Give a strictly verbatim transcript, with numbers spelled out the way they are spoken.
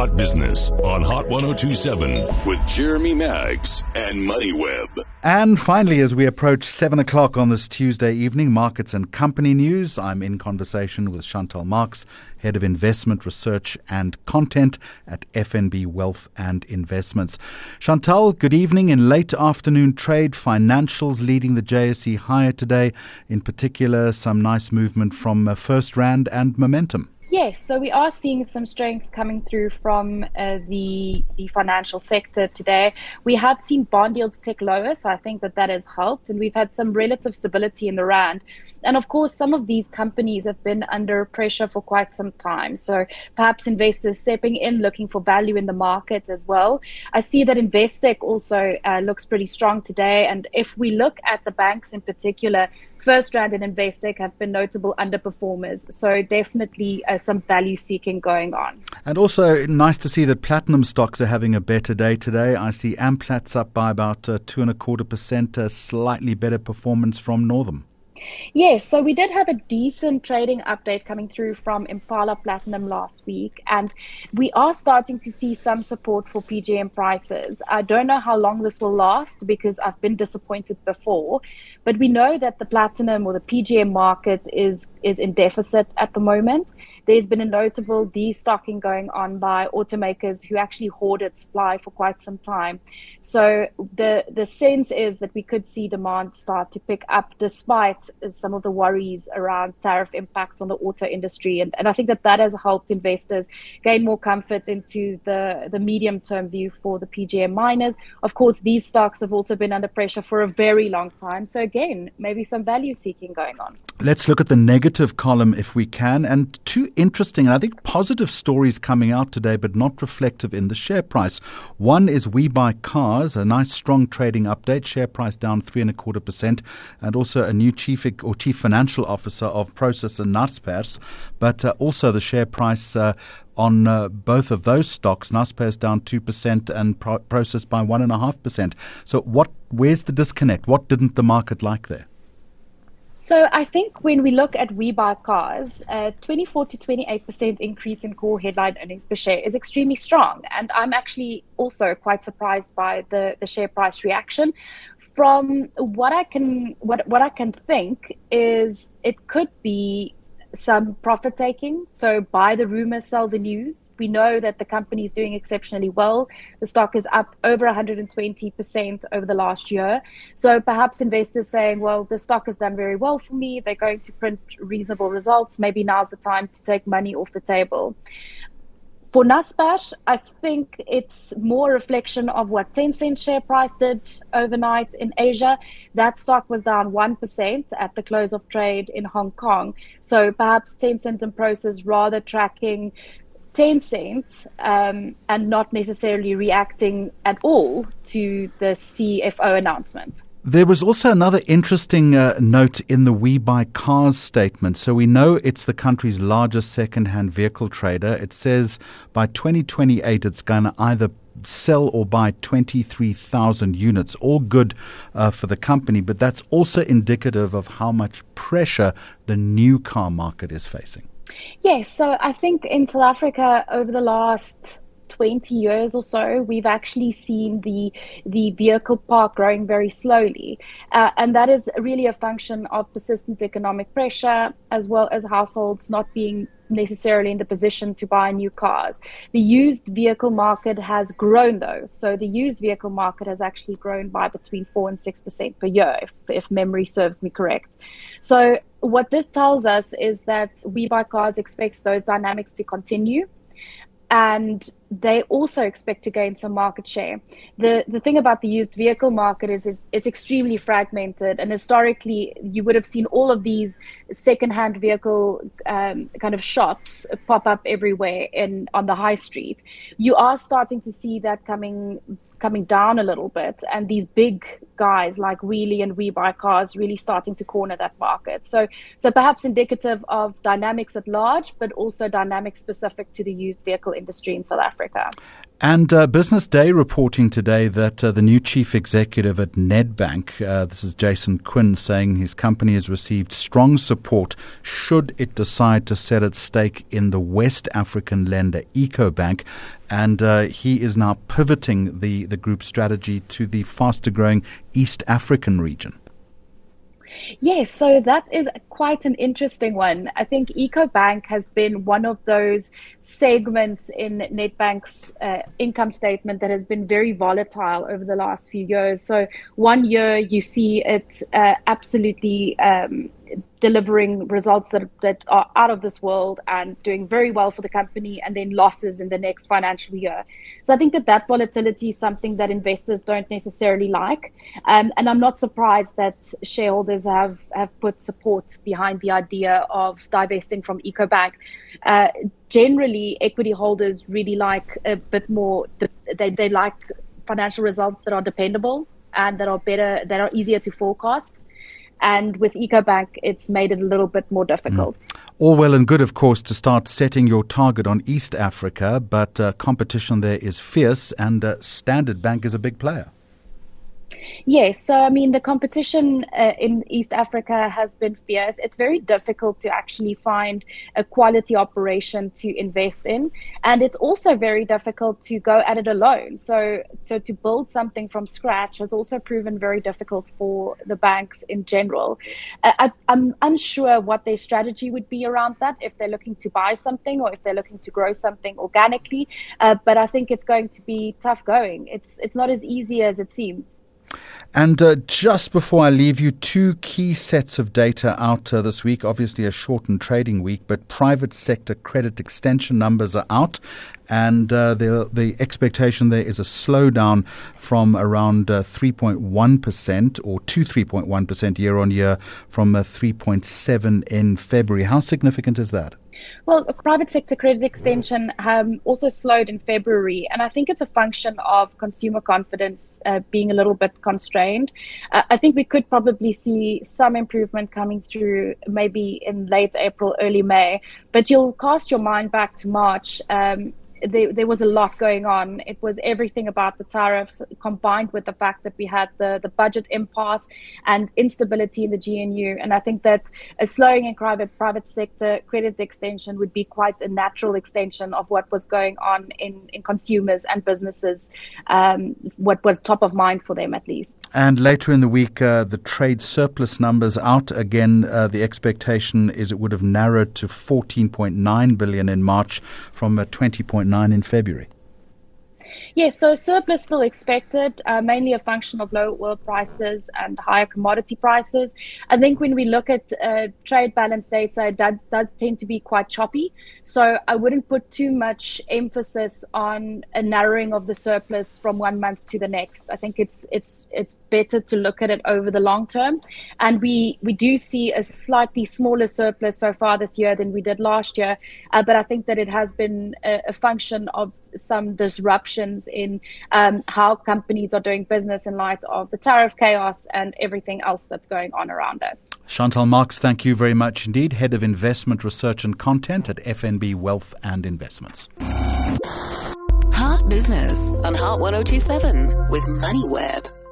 Hot Business on Hot one oh two point seven with Jeremy Maggs and MoneyWeb. And finally, as we approach seven o'clock on this Tuesday evening, markets and company news, I'm in conversation with Chantal Marx, Head of Investment Research and Content at F N B Wealth and Investments. Chantal, good evening. In late afternoon trade, financials leading the J S E higher today. In particular, some nice movement from uh, First Rand and Momentum. Yes, so we are seeing some strength coming through from uh, the the financial sector today. We have seen bond yields tick lower, so I think that that has helped, and we've had some relative stability in the rand. And of course, some of these companies have been under pressure for quite some time. So perhaps investors stepping in, looking for value in the market as well. I see that Investec also uh, looks pretty strong today. And if we look at the banks in particular, First Rand and Investec have been notable underperformers. So definitely uh, some value seeking going on. And also nice to see that platinum stocks are having a better day today. I see Amplat's up by about uh, two and a quarter percent, a slightly better performance from Northam. Yes, so we did have a decent trading update coming through from Impala Platinum last week, and we are starting to see some support for P G M prices. I don't know how long this will last because I've been disappointed before, but we know that the platinum or the P G M market is is in deficit at the moment. There's been a notable destocking going on by automakers who actually hoarded supply for quite some time. So the the sense is that we could see demand start to pick up despite some of the worries around tariff impacts on the auto industry. And, and I think that that has helped investors gain more comfort into the, the medium-term view for the P G M miners. Of course, these stocks have also been under pressure for a very long time. So again, maybe some value seeking going on. Let's look at the negative column if we can. And two interesting, and I think positive stories coming out today, but not reflective in the share price. One is We Buy Cars, a nice strong trading update, share price down three and a quarter percent, and also a new chief or chief financial officer of Prosus and Naspers, but uh, also the share price uh, on uh, both of those stocks, Naspers down two percent and Pro- Prosus by one point five percent. So what? Where's the disconnect? What didn't the market like there? So I think when we look at We Buy Cars, a twenty-four to twenty-eight percent increase in core headline earnings per share is extremely strong. And I'm actually also quite surprised by the, the share price reaction. From what I can what, what I can think is it could be some profit taking. So buy the rumor, sell the news. We know that the company is doing exceptionally well. The stock is up over one hundred twenty percent over the last year. So perhaps investors saying, well, the stock has done very well for me. They're going to print reasonable results. Maybe now's the time to take money off the table. For Naspers, I think it's more a reflection of what Tencent share price did overnight in Asia. That stock was down one percent at the close of trade in Hong Kong. So perhaps Tencent and Prosus rather tracking Tencent um, and not necessarily reacting at all to the C F O announcement. There was also another interesting uh, note in the We Buy Cars statement. So we know it's the country's largest second-hand vehicle trader. It says by twenty twenty-eight it's going to either sell or buy twenty-three thousand units, all good uh, for the company, but that's also indicative of how much pressure the new car market is facing. Yes, so I think in South Africa over the last twenty years or so, we've actually seen the the vehicle park growing very slowly. Uh, and that is really a function of persistent economic pressure, as well as households not being necessarily in the position to buy new cars. The used vehicle market has grown though. So the used vehicle market has actually grown by between four and six percent per year, if, if memory serves me correct. So what this tells us is that We Buy Cars expects those dynamics to continue. And they also expect to gain some market share. The the thing about the used vehicle market is it's, it's extremely fragmented. And historically, you would have seen all of these secondhand vehicle um, kind of shops pop up everywhere in on the high street. You are starting to see that coming coming down a little bit, and these big guys like Wheelie and We Buy Cars really starting to corner that market. So, so perhaps indicative of dynamics at large, but also dynamics specific to the used vehicle industry in South Africa. And uh, Business Day reporting today that uh, the new chief executive at Nedbank, uh, this is Jason Quinn, saying his company has received strong support should it decide to sell its stake in the West African lender EcoBank. and uh, he is now pivoting the, the group strategy to the faster-growing East African region. Yes, so that is quite an interesting one. I think EcoBank has been one of those segments in Nedbank's uh, income statement that has been very volatile over the last few years. So one year you see it uh, absolutely um, delivering results that that are out of this world and doing very well for the company, and then losses in the next financial year. So I think that that volatility is something that investors don't necessarily like. Um, and I'm not surprised that shareholders have, have put support behind the idea of divesting from EcoBank. Uh, generally, equity holders really like a bit more, they, they like financial results that are dependable and that are better, that are easier to forecast. And with EcoBank, it's made it a little bit more difficult. Mm. All well and good, of course, to start setting your target on East Africa, but uh, competition there is fierce, and uh, Standard Bank is a big player. Yes, so I mean, the competition uh, in East Africa has been fierce. It's very difficult to actually find a quality operation to invest in. And it's also very difficult to go at it alone. So, so to build something from scratch has also proven very difficult for the banks in general. Uh, I, I'm unsure what their strategy would be around that, if they're looking to buy something or if they're looking to grow something organically. Uh, but I think it's going to be tough going. It's, it's not as easy as it seems. And uh, just before I leave you, two key sets of data out uh, this week. Obviously a shortened trading week, but private sector credit extension numbers are out. And uh, the the expectation there is a slowdown from around uh, three point one percent or to three point one percent year on year from uh, three point seven in February. How significant is that? Well, private sector credit extension um, also slowed in February, and I think it's a function of consumer confidence uh, being a little bit constrained. Uh, I think we could probably see some improvement coming through maybe in late April, early May, but you'll cast your mind back to March. Um, There, there was a lot going on. It was everything about the tariffs combined with the fact that we had the, the budget impasse and instability in the G N U. And I think that a slowing in private private sector credit extension would be quite a natural extension of what was going on in, in consumers and businesses, um, what was top of mind for them at least. And later in the week, uh, the trade surplus numbers out again. Uh, the expectation is it would have narrowed to fourteen point nine billion in March from uh, twenty point nine in February. Yes, so surplus still expected, uh, mainly a function of low oil prices and higher commodity prices. I think when we look at uh, trade balance data, it does, does tend to be quite choppy. So I wouldn't put too much emphasis on a narrowing of the surplus from one month to the next. I think it's it's it's better to look at it over the long term. And we, we do see a slightly smaller surplus so far this year than we did last year. Uh, but I think that it has been a, a function of some disruptions in um, how companies are doing business in light of the tariff chaos and everything else that's going on around us. Chantal Marx, thank you very much indeed. Head of Investment Research and Content at F N B Wealth and Investments. Heart Business on Heart one oh two seven with MoneyWeb.